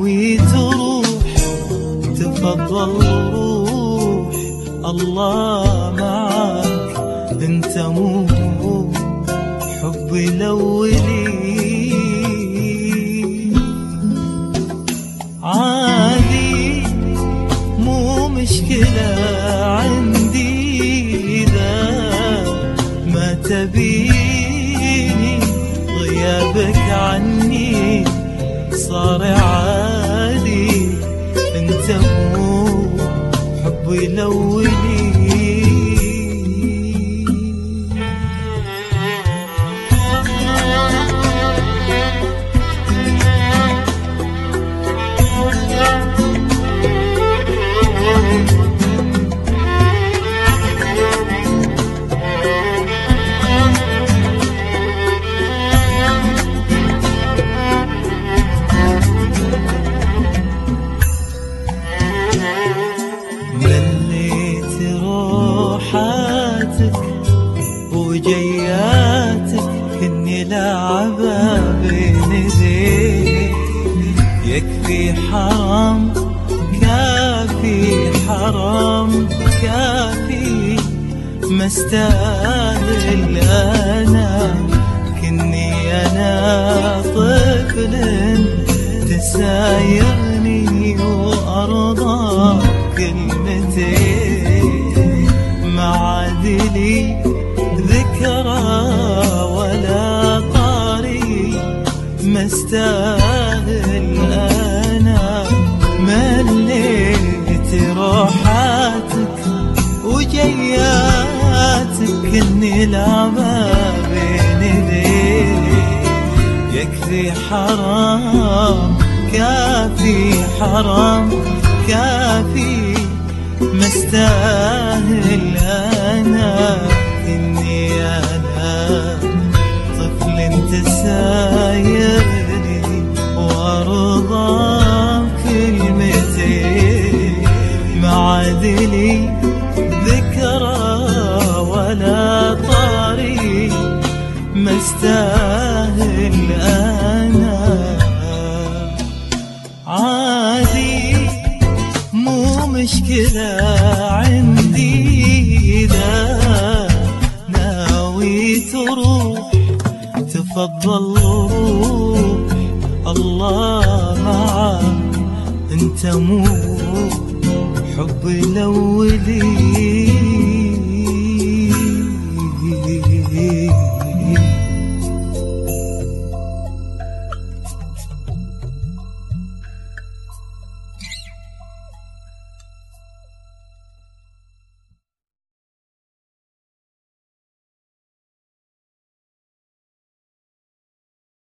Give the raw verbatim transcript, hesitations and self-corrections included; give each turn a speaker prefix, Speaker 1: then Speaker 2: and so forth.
Speaker 1: ناوي تروح تفضل روح، الله معاك انت مو حبي الأولي. عادي مو مشكلة عندي إذا ما تبيني، غيابك عني صار عادي، انت مو حبي الأولي. وجياتك كني لعبة بين ايديك، يكفي حرام كافي حرام كافي، ما استاهل انا كني انا طفل تسايرني وارضى كلمتين، ما عادلي ذكرى ولا طاري، ما استاهل انا مليت روحاتك وجياتك اني لعبة بين ايديك، يكفي حرام كافي حرام كافي، ما استاهل انا إني أنا طفل تسايرني وأرضى كلمتين، ما عادلي ذكرى ولا طاري، ما استاهل أنا. عادي مو مشكلة عندي إذا تروح تفضل روح، الله معاك انت مو حبي الأولي.